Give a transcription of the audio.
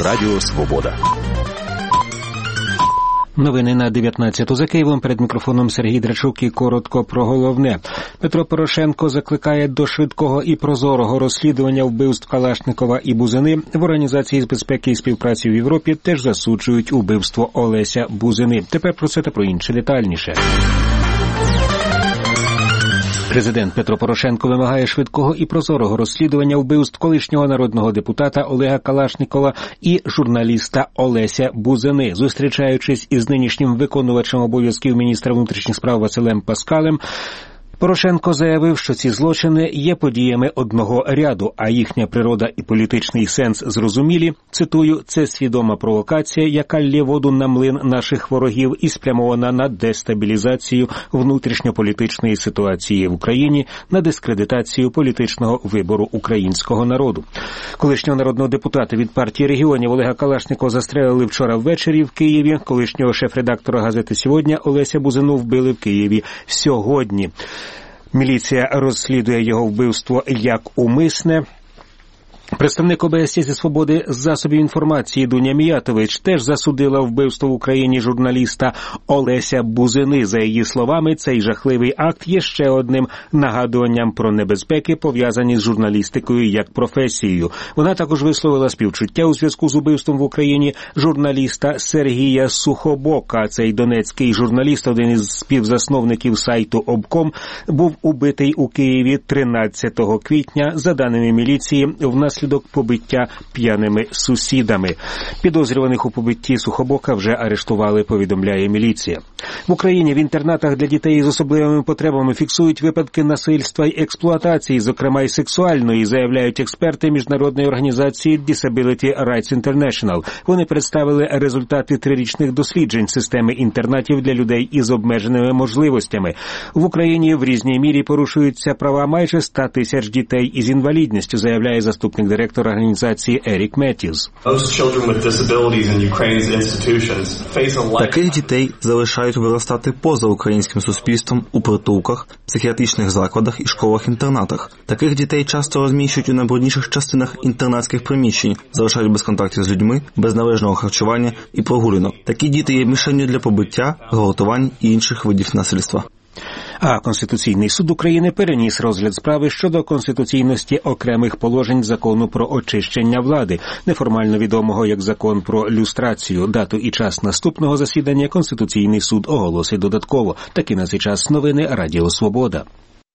Радіо Свобода. Новини на 19-ту за Києвом. Перед мікрофоном Сергій Драчук і коротко про головне. Петро Порошенко закликає до швидкого і прозорого розслідування вбивств Калашникова і Бузини. В Організації з безпеки і співпраці в Європі теж засуджують убивство Олеся Бузини. Тепер про це та про інше детальніше. Президент Петро Порошенко вимагає швидкого і прозорого розслідування вбивств колишнього народного депутата Олега Калашникова і журналіста Олеся Бузини. Зустрічаючись із нинішнім виконувачем обов'язків міністра внутрішніх справ Василем Паскалем, Порошенко заявив, що ці злочини є подіями одного ряду, а їхня природа і політичний сенс зрозумілі. Цитую, це свідома провокація, яка лє воду на млин наших ворогів і спрямована на дестабілізацію внутрішньополітичної ситуації в Україні, на дискредитацію політичного вибору українського народу. Колишнього народного депутата від партії регіонів Олега Калашникова застрелили вчора ввечері в Києві. Колишнього шеф-редактора газети «Сьогодні» Олеся Бузину вбили в Києві сьогодні. Міліція розслідує його вбивство як умисне. Представник ОБСЄ зі «Свободи» з засобів інформації Дуня Міятович теж засудила вбивство в Україні журналіста Олеся Бузини. За її словами, цей жахливий акт є ще одним нагадуванням про небезпеки, пов'язані з журналістикою як професією. Вона також висловила співчуття у зв'язку з убивством в Україні журналіста Сергія Сухобока. Цей донецький журналіст, один із співзасновників сайту Обком, був убитий у Києві 13 квітня, за даними міліції, внаслідок побиття п'яними сусідами. Підозрюваних у побитті Сухобока вже арештували, повідомляє міліція. В Україні в інтернатах для дітей з особливими потребами фіксують випадки насильства й експлуатації, зокрема й сексуальної, заявляють експерти міжнародної організації Disability Rights International. Вони представили результати 3-річних досліджень системи інтернатів для людей із обмеженими можливостями. В Україні в різній мірі порушуються права майже 100 тисяч дітей із інвалідністю, заявляє заступник директора організації Ерік Меттьюз. Таких дітей залишають виростати поза українським суспільством у притулках, психіатричних закладах і школах-інтернатах. Таких дітей часто розміщують у найбрудніших частинах інтернатських приміщень, залишають без контактів з людьми, без належного харчування і прогулянок. Такі діти є мішенню для побиття, гвалтувань і інших видів насильства. А Конституційний суд України переніс розгляд справи щодо конституційності окремих положень Закону про очищення влади, неформально відомого як Закон про люстрацію. Дату і час наступного засідання Конституційний суд оголосить додатково. Такі на цей час новини Радіо Свобода.